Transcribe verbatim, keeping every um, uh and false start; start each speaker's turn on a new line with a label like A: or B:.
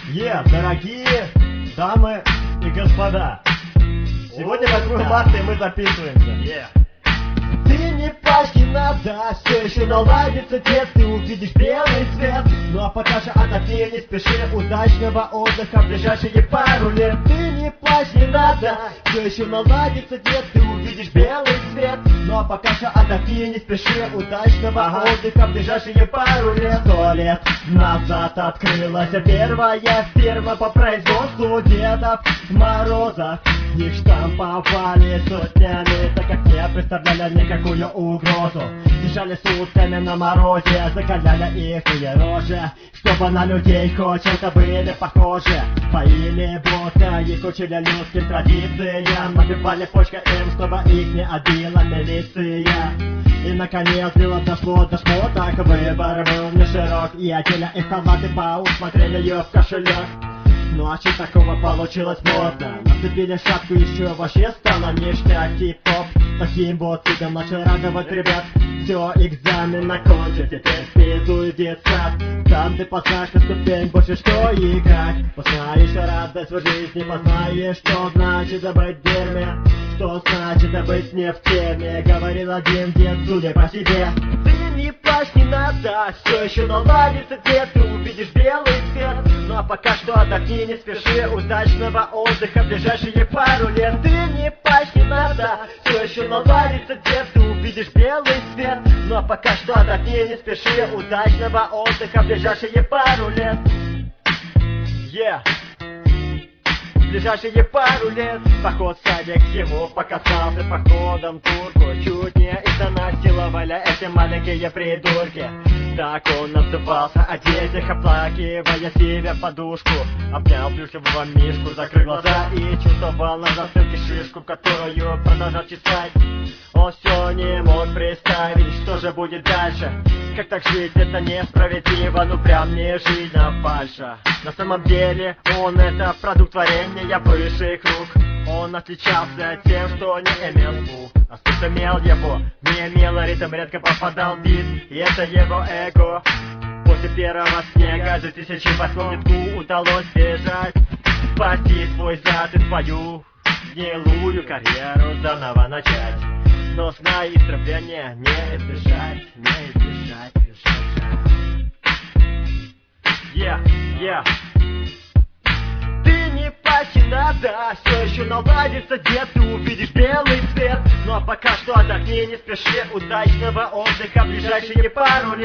A: Е, дорогие дамы и господа, сегодня восьмое марта, и мы записываемся.
B: Yeah.
A: Ты не плачь, не надо, все еще наладится, дед, ты увидишь белый свет. Ну а пока же отдохни, не спеши, удачного отдыха в ближайшие пару лет. Ты не плачь, не надо, все еще наладится, дед, ты увидишь белый свет. Ну а пока же отдохни, не спеши, удачного ага. отдыха в ближайшие пару лет. Сто лет назад открылась первая фирма по производству Дедов Морозов. Их штамповали сотнями, так как не представляли никакую угрозу. Держали сутками на морозе, закаляли их рожи, чтобы на людей хоть чем-то были похожи. Поили водка, их учили людским традициям, набивали почкой им, чтобы их не отбила милиция. И наконец дело дошло до шмоток, выбор был не широк, и одели их халаты по усмотрели ее в кошелек. Ну а что такого получилось модно? Нацепили шапку, еще вообще стало ништяк. Хип-хоп таким вот видом начал радовать ребят. Все, экзамен окончен, теперь в пизду иди сад. Там ты познаешь на ступень больше что и как. Познаешь радость в жизни, познаешь, что значит быть в дерьме, что значит быть не в теме. Говорил один дед, судя по себе. Ты не плачь, не надо, все еще наладится, дед, ты увидишь белый свет. Ну а пока что отдохни, не спеши, удачного отдыха в ближайшие пару лет. Ты не плачь, не надо, все еще наладится, дед, ты увидишь белый свет. Ну а пока что отдохни, не спеши, удачного отдыха в ближайшие пару лет. Yeah. В ближайшие пару лет поход в садик ему показался походом турку. Чуть не изнасиловали эти маленькие придурки. Так он назывался, о детях оплакивая себя в подушку. Обнял плюшевого мишку, закрыл глаза и чувствовал на затылке шишку, которую продолжал чесать. Он все не мог представить, что же будет дальше. Как так жить, это несправедливо, ну прям не жизнь, а фальша. На самом деле он это продукт творения высших рук. Он отличался тем, что не имел слух, а слух имел его, не имел ритм, редко попадал в бит, и это его эго. После первого снега за тысячи восьмому удалось бежать, спасти свой зад и свою гнилую карьеру заново начать. Но знай, истребления не избежать, не избежать, yeah, yeah. Ты не плачь, не надо, все еще наладится, дед, ты увидишь белый свет. Ну а пока что отдохни, не спеши, удачного отдыха в ближайшие пару лет.